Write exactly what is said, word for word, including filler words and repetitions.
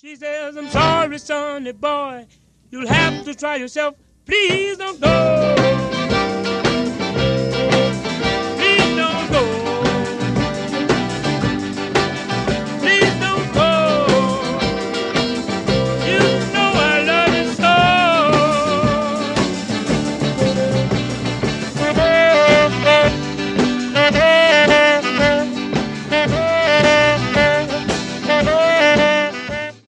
She says, I'm sorry, sonny boy, you'll have to try yourself. Please don't go.